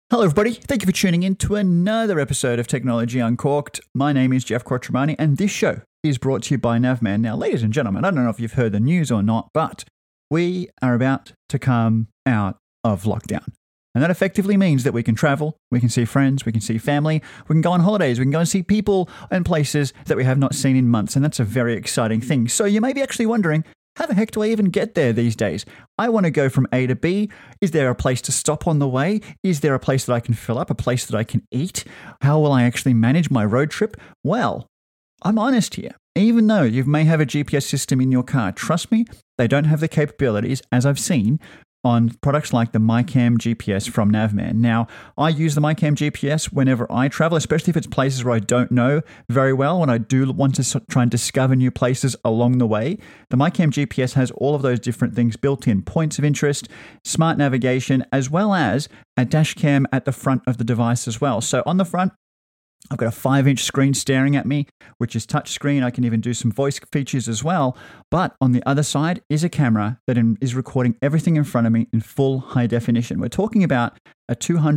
Hello, everybody. Thank you for tuning in to another episode of Technology Uncorked. My name is Jeff Quattromani, and this show is brought to you by Navman. Now, ladies and gentlemen, I don't know if you've heard the news or not, but we are about to come out of lockdown. And that effectively means that we can travel, we can see friends, we can see family, we can go on holidays, we can go and see people and places that we have not seen in months. And that's a very exciting thing. So you may be actually wondering, how the heck do I even get there these days? I want to go from A to B. Is there a place to stop on the way? Is there a place that I can fill up, a place that I can eat? How will I actually manage my road trip? Well, I'm honest here. Even though you may have a GPS system in your car, trust me, they don't have the capabilities, as I've seen, on products like the MyCam GPS from Navman. Now, I use the MyCam GPS whenever I travel, especially if it's places where I don't know very well, when I do want to try and discover new places along the way. The MyCam GPS has all of those different things built in, points of interest, smart navigation, as well as a dash cam at the front of the device as well. So on the front, I've got a 5-inch screen staring at me, which is touchscreen. I can even do some voice features as well. But on the other side is a camera that is recording everything in front of me in full high definition. We're talking about a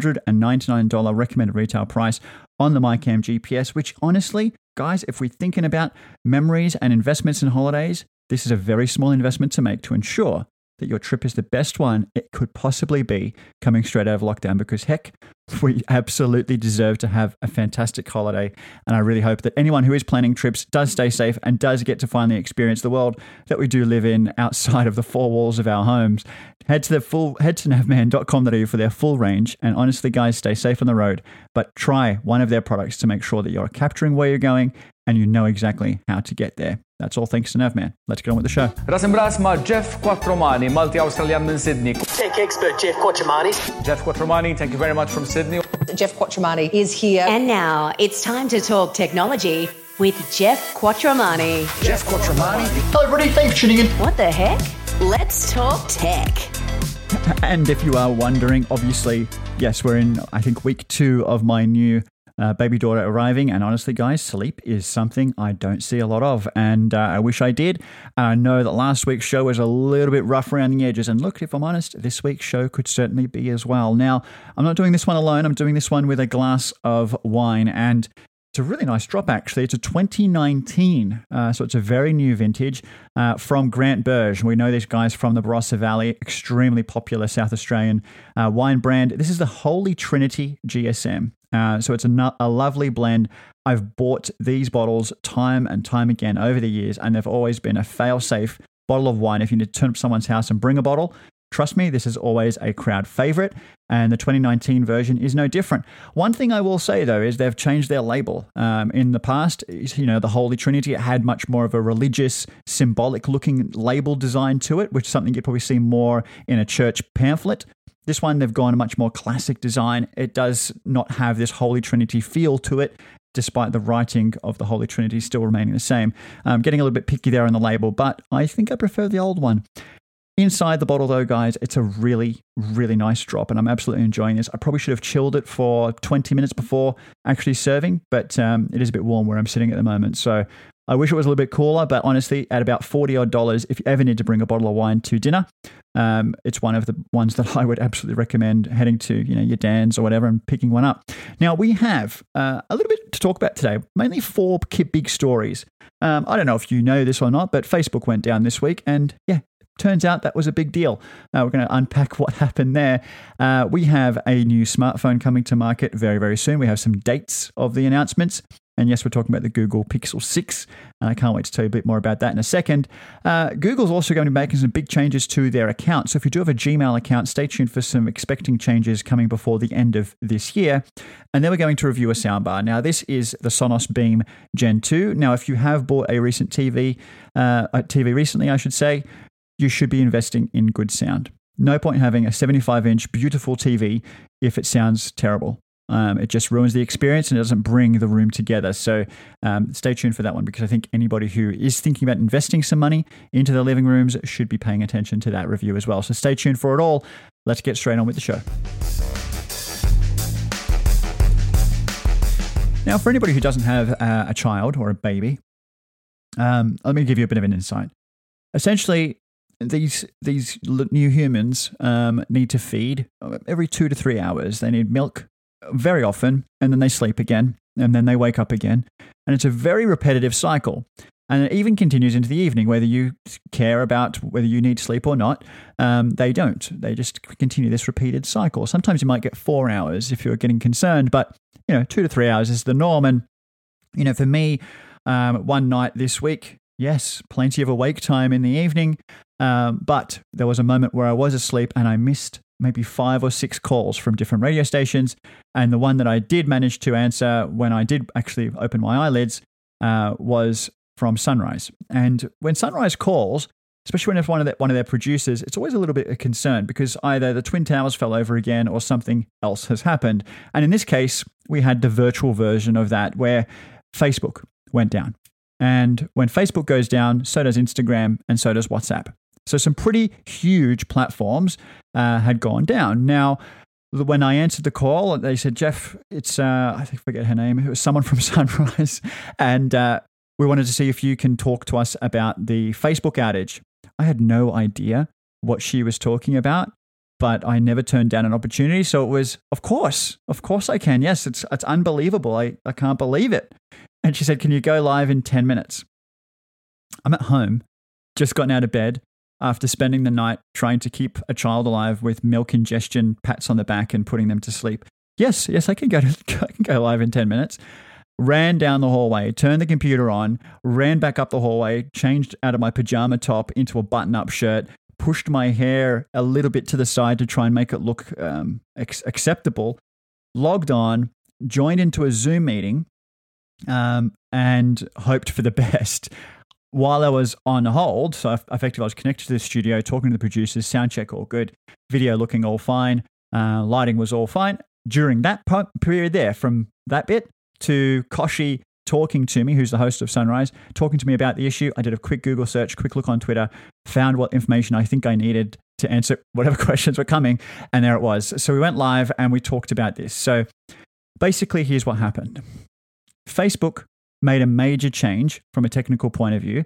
$299 recommended retail price on the MyCam GPS, which honestly, guys, if we're thinking about memories and investments in holidays, this is a very small investment to make to ensure that your trip is the best one it could possibly be coming straight out of lockdown, because heck, we absolutely deserve to have a fantastic holiday. And I really hope that anyone who is planning trips does stay safe and does get to finally experience the world that we do live in outside of the four walls of our homes. Head to navman.com.au for their full range. And honestly, guys, stay safe on the road, but try one of their products to make sure that you're capturing where you're going and you know exactly how to get there. That's all thanks to Navman. Let's get on with the show. Ras imbras ma' Jeff Quattromani, Multi-Australian in Sydney. Tech expert Jeff Quattromani. Jeff Quattromani, thank you very much from Sydney. Jeff Quattromani is here. And now it's time to talk technology with Jeff Quattromani. Jeff Quattromani. Hello, everybody. Thanks for tuning in. What the heck? Let's talk tech. And if you are wondering, obviously, yes, we're in, I think, week 2 of my new baby daughter arriving. And honestly, guys, sleep is something I don't see a lot of. And I wish I did. And I know that last week's show was a little bit rough around the edges. And look, if I'm honest, this week's show could certainly be as well. Now, I'm not doing this one alone. I'm doing this one with a glass of wine. And it's a really nice drop, actually. It's a 2019, so it's a very new vintage from Grant Burge. We know these guys from the Barossa Valley, extremely popular South Australian wine brand. This is the Holy Trinity GSM. So it's a lovely blend. I've bought these bottles time and time again over the years, and they've always been a fail-safe bottle of wine. If you need to turn up someone's house and bring a bottle, trust me, this is always a crowd favorite, and the 2019 version is no different. One thing I will say, though, is they've changed their label. In the past, you know, the Holy Trinity, it had much more of a religious, symbolic-looking label design to it, which is something you'd probably see more in a church pamphlet. This one, they've gone a much more classic design. It does not have this Holy Trinity feel to it, despite the writing of the Holy Trinity still remaining the same. Getting a little bit picky there on the label, but I think I prefer the old one. Inside the bottle, though, guys, it's a really, really nice drop, and I'm absolutely enjoying this. I probably should have chilled it for 20 minutes before actually serving, but it is a bit warm where I'm sitting at the moment. So I wish it was a little bit cooler, but honestly, at about $40 if you ever need to bring a bottle of wine to dinner, it's one of the ones that I would absolutely recommend heading to, you know, your Dan's or whatever and picking one up. Now, we have a little bit to talk about today, mainly 4 big stories. I don't know if you know this or not, but Facebook went down this week, and yeah, turns out that was a big deal. We're going to unpack what happened there. We have a new smartphone coming to market very, very soon. We have some dates of the announcements. And yes, we're talking about the Google Pixel 6. And I can't wait to tell you a bit more about that in a second. Google's also going to be making some big changes to their account. So if you do have a Gmail account, stay tuned for some expecting changes coming before the end of this year. And then we're going to review a soundbar. Now, this is the Sonos Beam Gen 2. Now, if you have bought a recent TV recently, I should say, you should be investing in good sound. No point having a 75-inch beautiful TV if it sounds terrible. It just ruins the experience and it doesn't bring the room together. So stay tuned for that one, because I think anybody who is thinking about investing some money into their living rooms should be paying attention to that review as well. So stay tuned for it all. Let's get straight on with the show. Now, for anybody who doesn't have a child or a baby, let me give you a bit of an insight. Essentially, these new humans need to feed every 2 to 3 hours. They need milk very often, and then they sleep again, and then they wake up again. And it's a very repetitive cycle. And it even continues into the evening, whether you care about whether you need sleep or not. They don't. They just continue this repeated cycle. Sometimes you might get 4 hours if you're getting concerned, but 2 to 3 hours is the norm. And, for me, one night this week, yes, plenty of awake time in the evening. But there was a moment where I was asleep and I missed maybe 5 or 6 calls from different radio stations. And the one that I did manage to answer when I did actually open my eyelids was from Sunrise. And when Sunrise calls, especially when it's one of their producers, it's always a little bit of concern because either the Twin Towers fell over again or something else has happened. And in this case, we had the virtual version of that where Facebook went down. And when Facebook goes down, so does Instagram and so does WhatsApp. So some pretty huge platforms had gone down. Now, when I answered the call, they said, Jeff, it's, I forget her name. It was someone from Sunrise. And we wanted to see if you can talk to us about the Facebook outage. I had no idea what she was talking about, but I never turned down an opportunity. So it was, of course I can. Yes, it's unbelievable. I can't believe it. And she said, can you go live in 10 minutes? I'm at home, just gotten out of bed after spending the night trying to keep a child alive with milk ingestion, pats on the back and putting them to sleep. Yes, I can go live in 10 minutes. Ran down the hallway, turned the computer on, ran back up the hallway, changed out of my pajama top into a button-up shirt, pushed my hair a little bit to the side to try and make it look acceptable, logged on, joined into a Zoom meeting, and hoped for the best. While I was on hold, so effectively I was connected to the studio, talking to the producers, sound check all good, video looking all fine, lighting was all fine. During that period there, from that bit to Koshi talking to me, who's the host of Sunrise, talking to me about the issue. I did a quick Google search, quick look on Twitter, found what information I think I needed to answer whatever questions were coming, and there it was. So we went live and we talked about this. So basically, here's what happened. Facebook made a major change from a technical point of view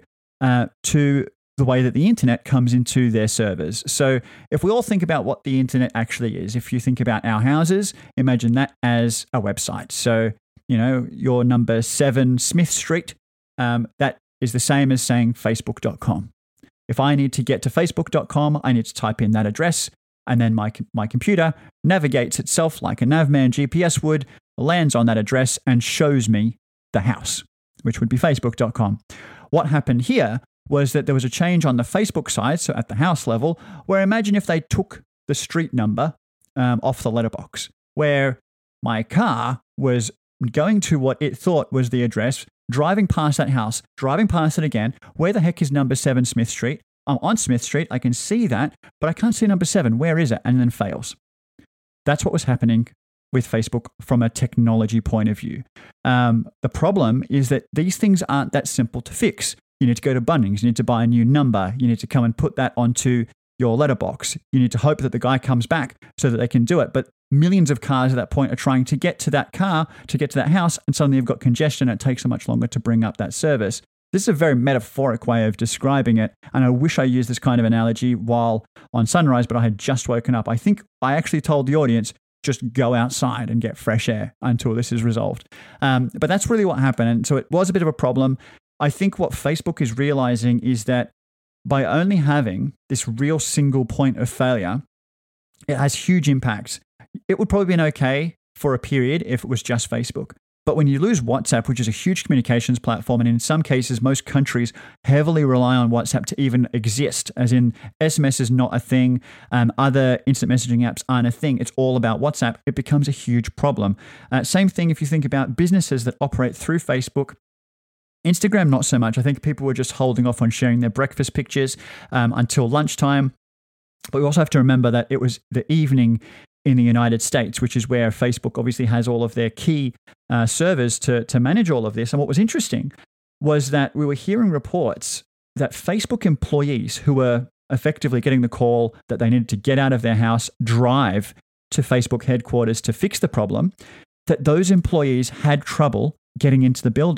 to the way that the internet comes into their servers. So if we all think about what the internet actually is, if you think about our houses, imagine that as a website. So your number 7 Smith Street, that is the same as saying facebook.com. If I need to get to facebook.com, I need to type in that address, and then my computer navigates itself like a Navman GPS would, lands on that address and shows me the house, which would be facebook.com. What happened here was that there was a change on the Facebook side, so at the house level, where imagine if they took the street number off the letterbox, where my car was going to what it thought was the address, driving past that house, driving past it again. Where the heck is number 7 Smith Street? I'm on Smith Street. I can see that, but I can't see number 7. Where is it? And then fails. That's what was happening with Facebook from a technology point of view. The problem is that these things aren't that simple to fix. You need to go to Bunnings. You need to buy a new number. You need to come and put that onto your letterbox. You need to hope that the guy comes back so that they can do it. But millions of cars at that point are trying to get to that car, to get to that house, and suddenly you've got congestion and it takes so much longer to bring up that service. This is a very metaphoric way of describing it, and I wish I used this kind of analogy while on Sunrise, but I had just woken up. I think I actually told the audience, just go outside and get fresh air until this is resolved. But that's really what happened, and so it was a bit of a problem. I think what Facebook is realizing is that by only having this real single point of failure, it has huge impacts. It would probably been okay for a period if it was just Facebook. But when you lose WhatsApp, which is a huge communications platform, and in some cases, most countries heavily rely on WhatsApp to even exist, as in SMS is not a thing, other instant messaging apps aren't a thing, it's all about WhatsApp, it becomes a huge problem. Same thing if you think about businesses that operate through Facebook. Instagram, not so much. I think people were just holding off on sharing their breakfast pictures until lunchtime. But we also have to remember that it was the evening in the United States, which is where Facebook obviously has all of their key servers to manage all of this. And what was interesting was that we were hearing reports that Facebook employees who were effectively getting the call that they needed to get out of their house, drive to Facebook headquarters to fix the problem, that those employees had trouble getting into the building.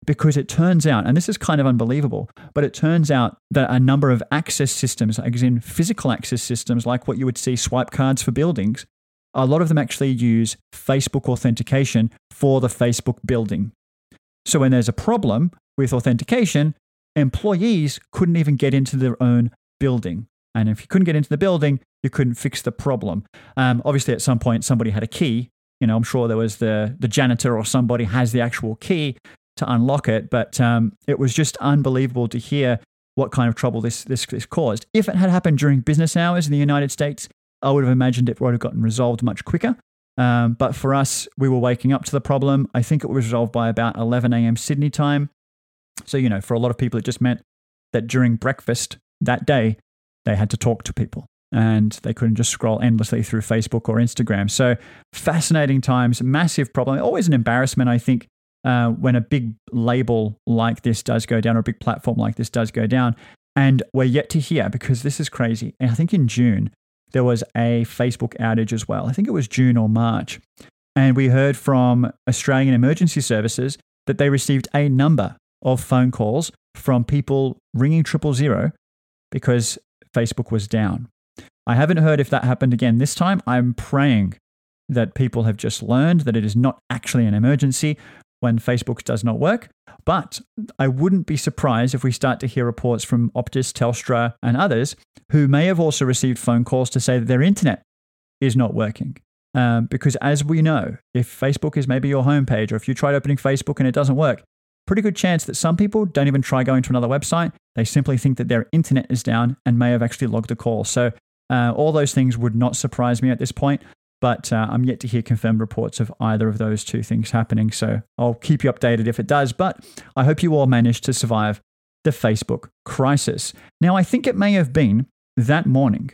because it turns out, and this is kind of unbelievable, but it turns out that a number of access systems, as in physical access systems, like what you would see swipe cards for buildings, a lot of them actually use Facebook authentication for the Facebook building. So when there's a problem with authentication, employees couldn't even get into their own building. And if you couldn't get into the building, you couldn't fix the problem. Obviously, at some point, somebody had a key. I'm sure there was the janitor or somebody has the actual key to unlock it. But it was just unbelievable to hear what kind of trouble this caused. If it had happened during business hours in the United States, I would have imagined it would have gotten resolved much quicker. But for us, we were waking up to the problem. I think it was resolved by about 11 a.m. Sydney time. So, for a lot of people, it just meant that during breakfast that day, they had to talk to people and they couldn't just scroll endlessly through Facebook or Instagram. So fascinating times, massive problem. Always an embarrassment, I think, when a big label like this does go down or a big platform like this does go down. And we're yet to hear, because this is crazy. And I think in June, there was a Facebook outage as well. I think it was June or March. And we heard from Australian Emergency Services that they received a number of phone calls from people ringing 000 because Facebook was down. I haven't heard if that happened again this time. I'm praying that people have just learned that it is not actually an emergency when Facebook does not work. But I wouldn't be surprised if we start to hear reports from Optus, Telstra, and others who may have also received phone calls to say that their internet is not working. Because as we know, if Facebook is maybe your homepage, or if you tried opening Facebook and it doesn't work, pretty good chance that some people don't even try going to another website. They simply think that their internet is down and may have actually logged a call. So all those things would not surprise me at this point, but I'm yet to hear confirmed reports of either of those two things happening. So I'll keep you updated if it does, but I hope you all managed to survive the Facebook crisis. Now, I think it may have been that morning.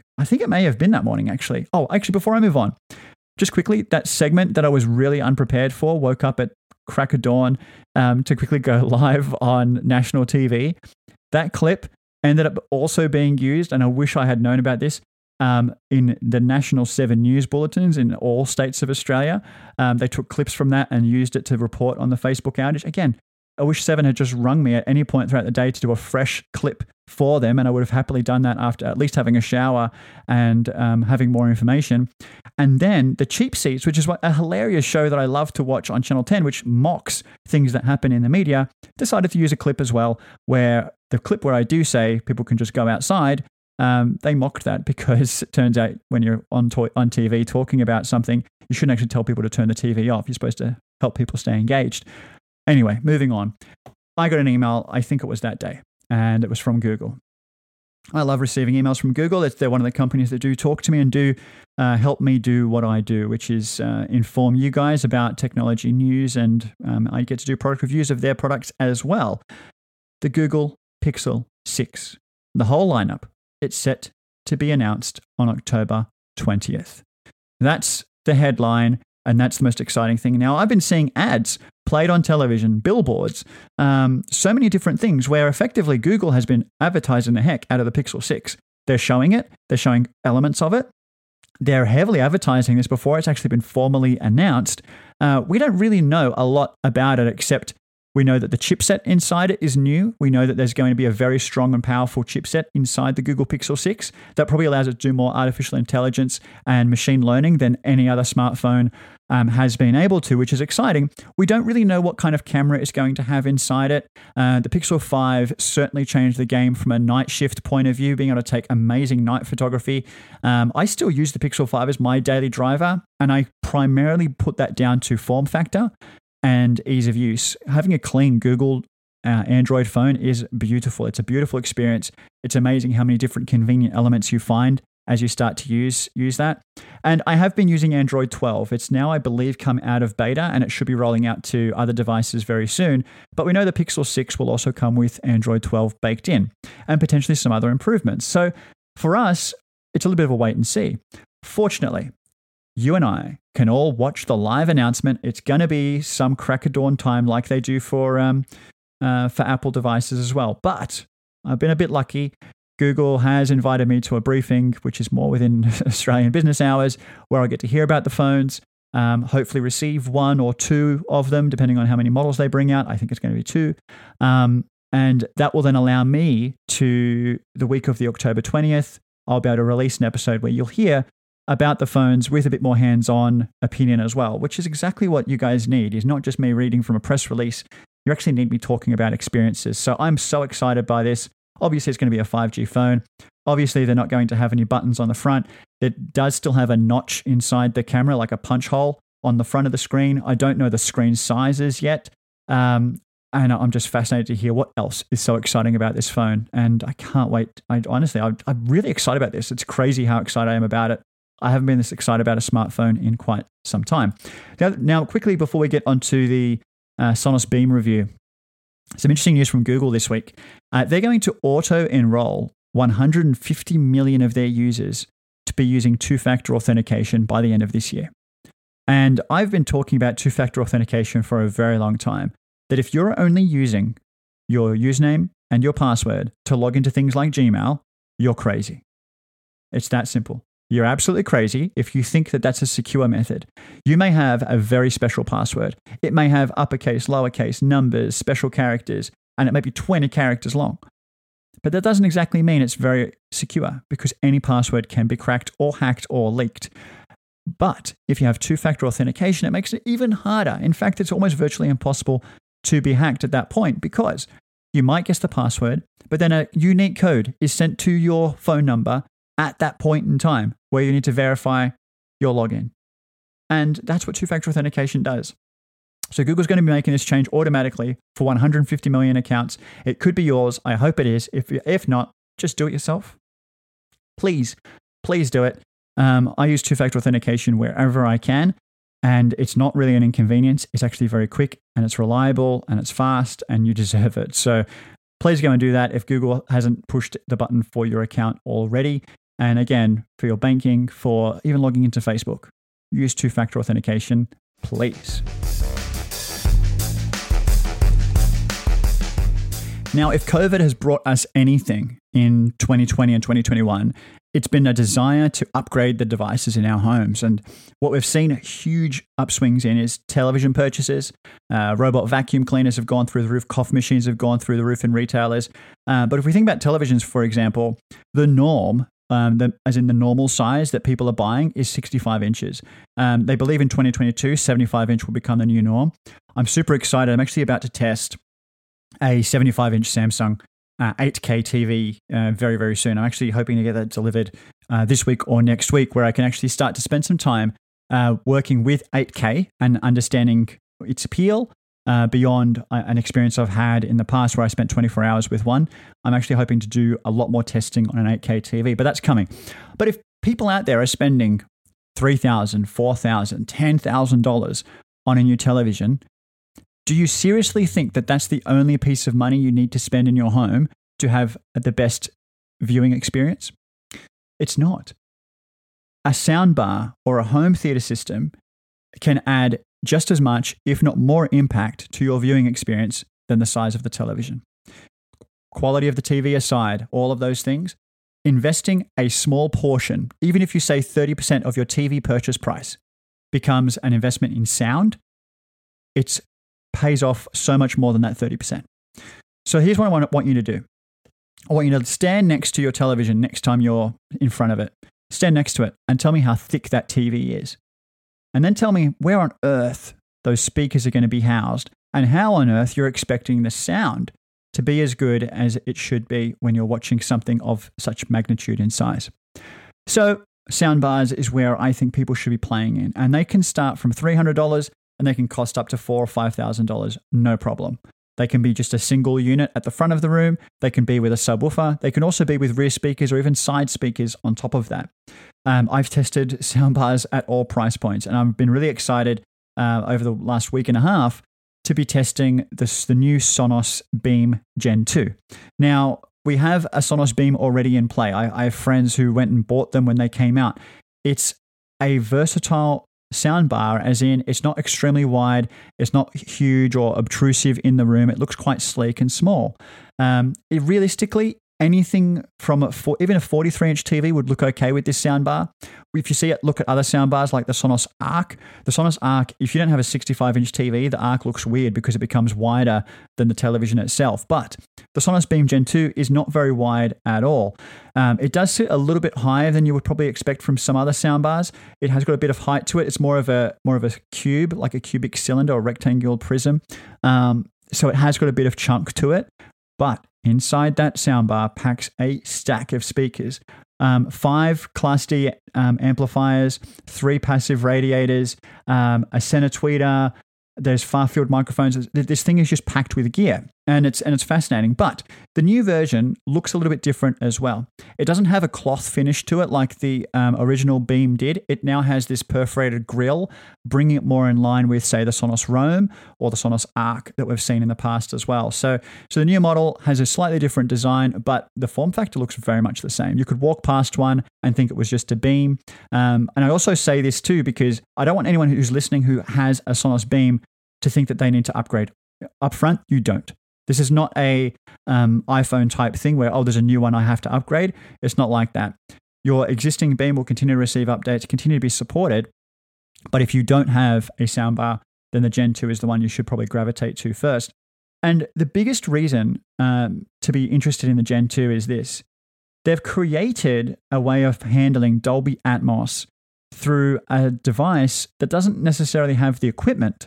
Actually. Oh, actually, before I move on, just quickly, that segment that I was really unprepared for, woke up at crack of dawn to quickly go live on national TV. That clip ended up also being used, and I wish I had known about this, in the National 7 news bulletins in all states of Australia. They took clips from that and used it to report on the Facebook outage. Again, I wish 7 had just rung me at any point throughout the day to do a fresh clip for them, and I would have happily done that after at least having a shower and having more information. And then The Cheap Seats, which is a hilarious show that I love to watch on Channel 10, which mocks things that happen in the media, decided to use a clip as well, where the clip where I do say people can just go outside, they mocked that because it turns out when you're on TV talking about something, you shouldn't actually tell people to turn the TV off. You're supposed to help people stay engaged. Anyway, moving on. I got an email, I think it was that day, and it was from Google. I love receiving emails from Google. They're one of the companies that do talk to me and do help me do what I do, which is inform you guys about technology news, and I get to do product reviews of their products as well. The Google Pixel 6, the whole lineup, it's set to be announced on October 20th. That's the headline, and that's the most exciting thing. Now, I've been seeing ads played on television, billboards, so many different things where effectively Google has been advertising the heck out of the Pixel 6. They're showing it. They're showing elements of it. They're heavily advertising this before it's actually been formally announced. We don't really know a lot about it, except we know that the chipset inside it is new. We know that there's going to be a very strong and powerful chipset inside the Google Pixel 6 that probably allows it to do more artificial intelligence and machine learning than any other smartphone has been able to, which is exciting. We don't really know what kind of camera it's going to have inside it. The Pixel 5 certainly changed the game from a night shift point of view, being able to take amazing night photography. I still use the Pixel 5 as my daily driver, and I primarily put that down to form factor and ease of use. Having a clean Google Android phone is beautiful. It's a beautiful experience. It's amazing how many different convenient elements you find as you start to use that. And I have been using Android 12. It's now, I believe, come out of beta, and it should be rolling out to other devices very soon. But we know the Pixel 6 will also come with Android 12 baked in, and potentially some other improvements. So for us, it's a little bit of a wait and see. Fortunately, you and I can all watch the live announcement. It's going to be some crack of dawn time like they do for Apple devices as well. But I've been a bit lucky. Google has invited me to a briefing, which is more within Australian business hours, where I get to hear about the phones. hopefully receive one or two of them, depending on how many models they bring out. I think it's going to be two. And that will then allow me to, the week of the October 20th, I'll be able to release an episode where you'll hear about the phones with a bit more hands-on opinion as well, which is exactly what you guys need. Is not just me reading from a press release. You actually need me talking about experiences. So I'm so excited by this. Obviously, it's going to be a 5G phone. Obviously, they're not going to have any buttons on the front. It does still have a notch inside the camera, like a punch hole on the front of the screen. I don't know the screen sizes yet. And I'm just fascinated to hear what else is so exciting about this phone. And I can't wait. I'm really excited about this. It's crazy how excited I am about it. I haven't been this excited about a smartphone in quite some time. Now quickly, before we get onto the Sonos Beam review, some interesting news from Google this week. They're going to auto-enroll 150 million of their users to be using two-factor authentication by the end of this year. And I've been talking about two-factor authentication for a very long time, that if you're only using your username and your password to log into things like Gmail, you're crazy. It's that simple. You're absolutely crazy if you think that that's a secure method. You may have a very special password. It may have uppercase, lowercase, numbers, special characters, and it may be 20 characters long. But that doesn't exactly mean it's very secure, because any password can be cracked or hacked or leaked. But if you have two-factor authentication, it makes it even harder. In fact, it's almost virtually impossible to be hacked at that point, because you might guess the password, but then a unique code is sent to your phone number at that point in time where you need to verify your login. And that's what two-factor authentication does. So Google's going to be making this change automatically for 150 million accounts. It could be yours. I hope it is. If not, just do it yourself. Please do it. I use two-factor authentication wherever I can, and it's not really an inconvenience. It's actually very quick, and it's reliable, and it's fast, and you deserve it. So please go and do that if Google hasn't pushed the button for your account already. And again, for your banking, for even logging into Facebook, use two-factor authentication, please. Now, if COVID has brought us anything in 2020 and 2021, it's been a desire to upgrade the devices in our homes. And what we've seen huge upswings in is television purchases. Robot vacuum cleaners have gone through the roof. Coffee machines have gone through the roof in retailers. But if we think about televisions, for example, the norm, as in the normal size that people are buying, is 65 inches. They believe in 2022, 75-inch will become the new norm. I'm super excited. I'm actually about to test a 75-inch Samsung 8K TV very, very soon. I'm actually hoping to get that delivered this week or next week, where I can actually start to spend some time working with 8K and understanding its appeal beyond an experience I've had in the past where I spent 24 hours with one. I'm actually hoping to do a lot more testing on an 8K TV, but that's coming. But if people out there are spending $3,000, $4,000, $10,000 on a new television, do you seriously think that that's the only piece of money you need to spend in your home to have the best viewing experience? It's not. A soundbar or a home theater system can add just as much, if not more, impact to your viewing experience than the size of the television. Quality of the TV aside, all of those things, investing a small portion, even if you say 30% of your TV purchase price, becomes an investment in sound, it pays off so much more than that 30%. So here's what I want you to do. I want you to stand next to your television next time you're in front of it. Stand next to it and tell me how thick that TV is. And then tell me where on earth those speakers are going to be housed and how on earth you're expecting the sound to be as good as it should be when you're watching something of such magnitude and size. So soundbars is where I think people should be playing in, and they can start from $300 and they can cost up to $4,000 or $5,000, no problem. They can be just a single unit at the front of the room. They can be with a subwoofer. They can also be with rear speakers or even side speakers on top of that. I've tested soundbars at all price points, and I've been really excited over the last week and a half to be testing the new Sonos Beam Gen 2. Now, we have a Sonos Beam already in play. I have friends who went and bought them when they came out. It's a versatile soundbar, as in it's not extremely wide, it's not huge or obtrusive in the room. It looks quite sleek and small. Realistically, anything from even a 43-inch TV would look okay with this soundbar. If you see it, look at other soundbars like the Sonos Arc. The Sonos Arc, if you don't have a 65-inch TV, the Arc looks weird because it becomes wider than the television itself. But the Sonos Beam Gen 2 is not very wide at all. It does sit a little bit higher than you would probably expect from some other soundbars. It has got a bit of height to it. It's more of a cube, like a cubic cylinder or rectangular prism. So it has got a bit of chunk to it. But inside that soundbar packs a stack of speakers. 5 Class D amplifiers, 3 passive radiators, a center tweeter. There's far-field microphones. This thing is just packed with gear, and it's fascinating. But the new version looks a little bit different as well. It doesn't have a cloth finish to it like the original Beam did. It now has this perforated grille, bringing it more in line with, say, the Sonos Roam or the Sonos Arc that we've seen in the past as well. So the new model has a slightly different design, but the form factor looks very much the same. You could walk past one and think it was just a Beam. And I also say this too because I don't want anyone who's listening who has a Sonos Beam to think that they need to upgrade. Up front, you don't. This is not a iPhone type thing where, there's a new one I have to upgrade. It's not like that. Your existing Beam will continue to receive updates, continue to be supported. But if you don't have a soundbar, then the Gen 2 is the one you should probably gravitate to first. And the biggest reason to be interested in the Gen 2 is this. They've created a way of handling Dolby Atmos through a device that doesn't necessarily have the equipment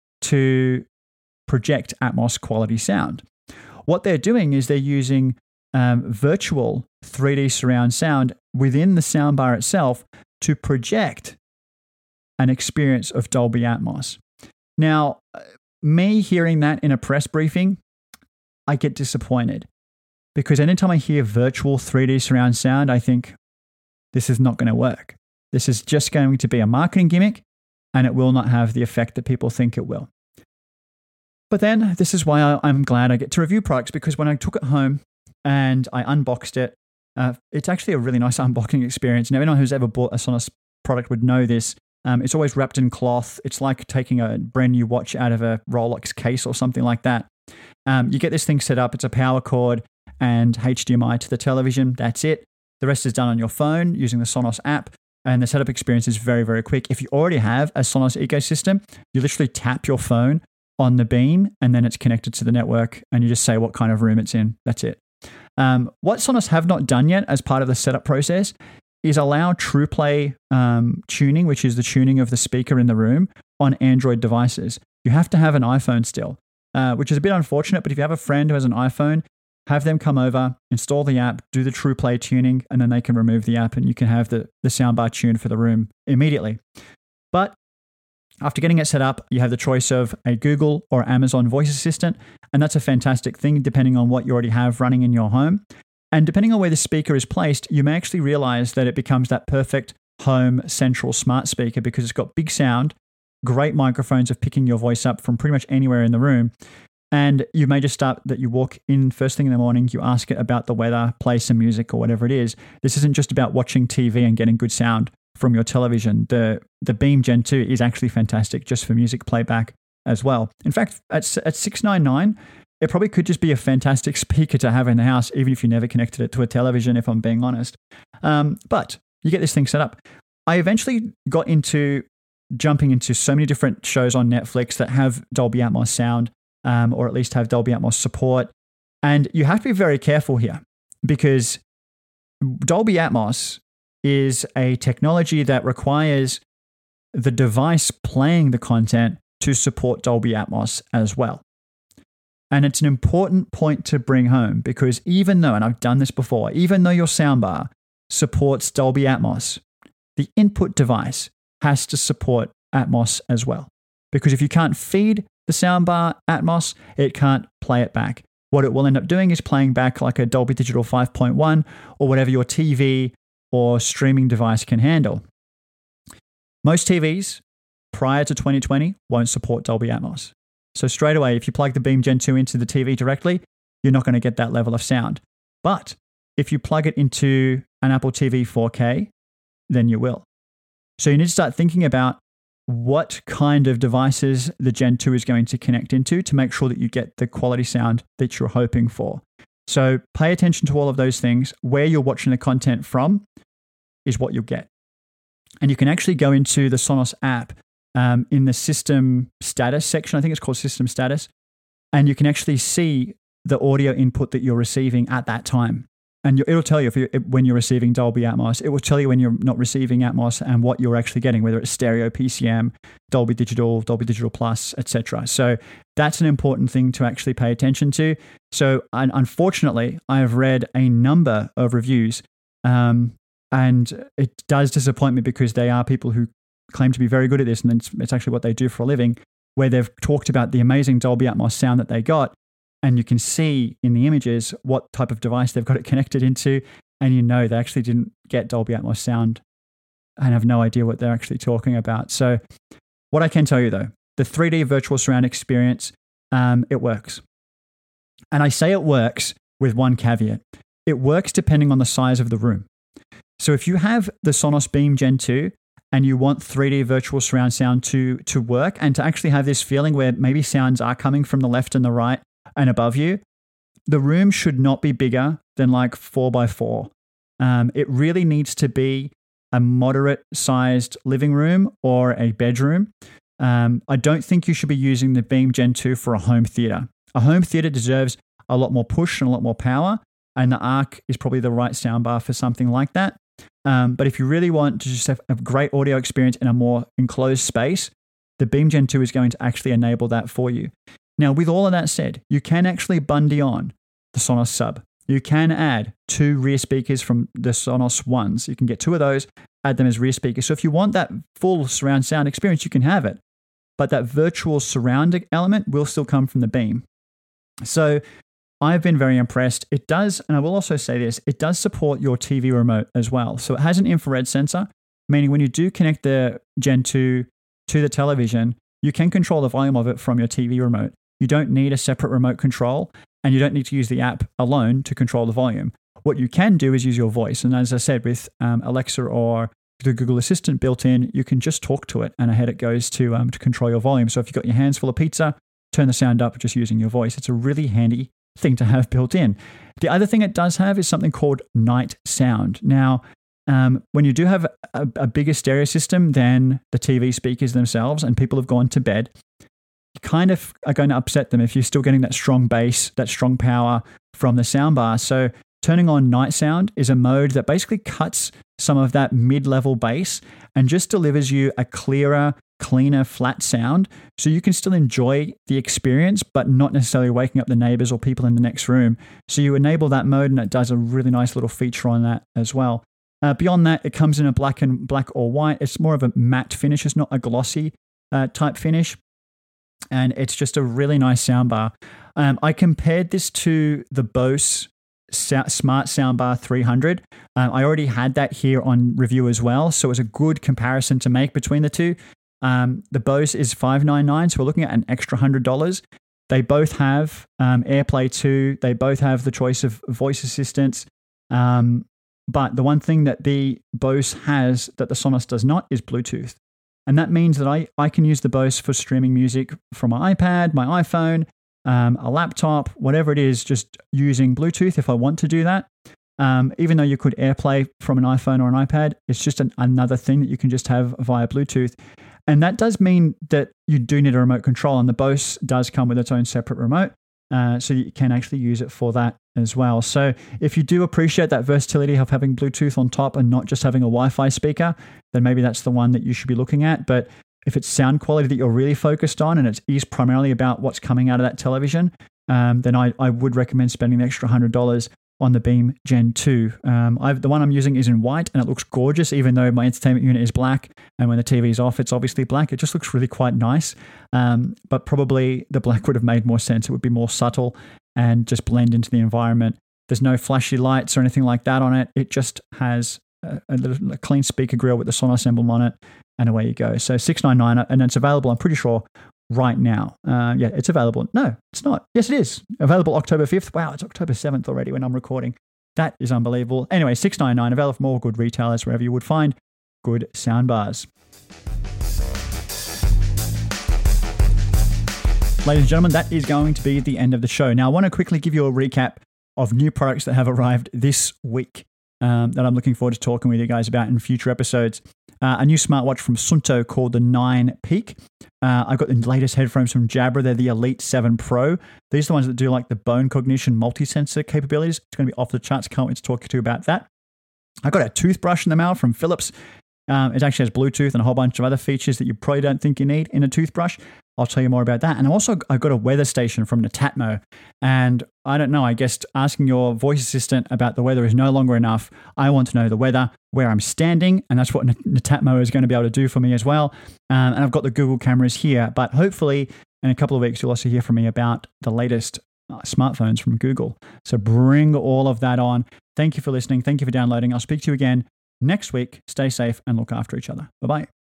to project Atmos quality sound. What they're doing is they're using virtual 3D surround sound within the soundbar itself to project an experience of Dolby Atmos. Now, me hearing that in a press briefing, I get disappointed because anytime I hear virtual 3D surround sound, I think this is not going to work. This is just going to be a marketing gimmick, and it will not have the effect that people think it will. But then this is why I'm glad I get to review products, because when I took it home and I unboxed it, it's actually a really nice unboxing experience. And anyone who's ever bought a Sonos product would know this. It's always wrapped in cloth. It's like taking a brand new watch out of a Rolex case or something like that. You get this thing set up. It's a power cord and HDMI to the television. That's it. The rest is done on your phone using the Sonos app. And the setup experience is very, very quick. If you already have a Sonos ecosystem, you literally tap your phone on the Beam and then it's connected to the network and you just say what kind of room it's in. That's it. What Sonos have not done yet as part of the setup process is allow TruePlay tuning, which is the tuning of the speaker in the room on Android devices. You have to have an iPhone still, which is a bit unfortunate, but if you have a friend who has an iPhone, have them come over, install the app, do the TruePlay tuning, and then they can remove the app and you can have the soundbar tuned for the room immediately. But after getting it set up, you have the choice of a Google or Amazon voice assistant, and that's a fantastic thing depending on what you already have running in your home. And depending on where the speaker is placed, you may actually realize that it becomes that perfect home central smart speaker because it's got big sound, great microphones of picking your voice up from pretty much anywhere in the room. And you may just start that you walk in first thing in the morning, you ask it about the weather, play some music or whatever it is. This isn't just about watching TV and getting good sound from your television. The Beam Gen 2 is actually fantastic just for music playback as well. In fact, at $699, it probably could just be a fantastic speaker to have in the house, even if you never connected it to a television, if I'm being honest. But you get this thing set up. I eventually got into jumping into so many different shows on Netflix that have Dolby Atmos sound, or at least have Dolby Atmos support. And you have to be very careful here because Dolby Atmos is a technology that requires the device playing the content to support Dolby Atmos as well. And it's an important point to bring home because even though, and I've done this before, even though your soundbar supports Dolby Atmos, the input device has to support Atmos as well. Because if you can't feed the soundbar Atmos, it can't play it back. What it will end up doing is playing back like a Dolby Digital 5.1 or whatever your TV or streaming device can handle. Most TVs prior to 2020 won't support Dolby Atmos. So straight away, if you plug the Beam Gen 2 into the TV directly, you're not going to get that level of sound. But if you plug it into an Apple TV 4K, then you will. So you need to start thinking about what kind of devices the Gen 2 is going to connect into to make sure that you get the quality sound that you're hoping for. So pay attention to all of those things. Where you're watching the content from is what you'll get. And you can actually go into the Sonos app in the system status section. I think it's called system status. And you can actually see the audio input that you're receiving at that time. And it'll tell you when you're receiving Dolby Atmos. It will tell you when you're not receiving Atmos and what you're actually getting, whether it's stereo, PCM, Dolby Digital Plus, etc. So that's an important thing to actually pay attention to. So unfortunately, I have read a number of reviews, and it does disappoint me because they are people who claim to be very good at this, and it's actually what they do for a living, where they've talked about the amazing Dolby Atmos sound that they got. And you can see in the images what type of device they've got it connected into. And you know they actually didn't get Dolby Atmos sound and have no idea what they're actually talking about. So what I can tell you though, the 3D virtual surround experience, it works. And I say it works with one caveat. It works depending on the size of the room. So if you have the Sonos Beam Gen 2 and you want 3D virtual surround sound to work and to actually have this feeling where maybe sounds are coming from the left and the right and above you, the room should not be bigger than like 4x4. It really needs to be a moderate sized living room or a bedroom. I don't think you should be using the Beam Gen 2 for a home theater. A home theater deserves a lot more push and a lot more power, and the Arc is probably the right soundbar for something like that. But if you really want to just have a great audio experience in a more enclosed space, the Beam Gen 2 is going to actually enable that for you. Now, with all of that said, you can actually bundle on the Sonos Sub. You can add 2 rear speakers from the Sonos Ones. You can get 2 of those, add them as rear speakers. So if you want that full surround sound experience, you can have it. But that virtual surround element will still come from the Beam. So I've been very impressed. It does, and I will also say this, it does support your TV remote as well. So it has an infrared sensor, meaning when you do connect the Gen 2 to the television, you can control the volume of it from your TV remote. You don't need a separate remote control, and you don't need to use the app alone to control the volume. What you can do is use your voice. And as I said, with Alexa or the Google Assistant built in, you can just talk to it, and ahead it goes to control your volume. So if you've got your hands full of pizza, turn the sound up just using your voice. It's a really handy thing to have built in. The other thing it does have is something called night sound. Now, when you do have a bigger stereo system than the TV speakers themselves, and people have gone to bed, you kind of are going to upset them if you're still getting that strong bass, that strong power from the soundbar. So turning on night sound is a mode that basically cuts some of that mid-level bass and just delivers you a clearer, cleaner, flat sound. So you can still enjoy the experience, but not necessarily waking up the neighbors or people in the next room. So you enable that mode, and it does a really nice little feature on that as well. Beyond that, it comes in a black or white. It's more of a matte finish. It's not a glossy type finish. And it's just a really nice soundbar. I compared this to the Bose Smart Soundbar 300. I already had that here on review as well, so it was a good comparison to make between the two. The Bose is $599, so we're looking at an extra $100. They both have AirPlay 2. They both have the choice of voice assistants. But the one thing that the Bose has that the Sonos does not is Bluetooth. And that means that I can use the Bose for streaming music from my iPad, my iPhone, a laptop, whatever it is, just using Bluetooth if I want to do that. Even though you could AirPlay from an iPhone or an iPad, it's just another thing that you can just have via Bluetooth. And that does mean that you do need a remote control, and the Bose does come with its own separate remote. So you can actually use it for that as well. So if you do appreciate that versatility of having Bluetooth on top and not just having a Wi-Fi speaker, then maybe that's the one that you should be looking at. But if it's sound quality that you're really focused on, and it is primarily about what's coming out of that television, then I would recommend spending the extra $100 on the Beam Gen 2. The one I'm using is in white, and it looks gorgeous, even though my entertainment unit is black. And when the TV is off, it's obviously black. It just looks really quite nice. But probably the black would have made more sense. It would be more subtle and just blend into the environment. There's no flashy lights or anything like that on it. It just has a clean speaker grill with the Sonos emblem on it, and away you go. So $699, and it's available, I'm pretty sure, right now. Yeah, it's available. No, it's not. Yes, it is. Available October 5th. Wow, it's October 7th already when I'm recording. That is unbelievable. Anyway, $699, available from all good retailers, wherever you would find good soundbars. Ladies and gentlemen, that is going to be the end of the show. Now, I want to quickly give you a recap of new products that have arrived this week that I'm looking forward to talking with you guys about in future episodes. A new smartwatch from Suunto called the 9 Peak. I've got the latest headphones from Jabra. They're the Elite 7 Pro. These are the ones that do like the bone cognition multi-sensor capabilities. It's going to be off the charts. Can't wait to talk to you about that. I got a toothbrush in the mail from Philips. It actually has Bluetooth and a whole bunch of other features that you probably don't think you need in a toothbrush. I'll tell you more about that. And I got a weather station from Netatmo. And I don't know, I guess asking your voice assistant about the weather is no longer enough. I want to know the weather, where I'm standing, and that's what Netatmo is going to be able to do for me as well. And I've got the Google cameras here, but hopefully in a couple of weeks, you'll also hear from me about the latest smartphones from Google. So bring all of that on. Thank you for listening. Thank you for downloading. I'll speak to you again next week. Stay safe and look after each other. Bye-bye.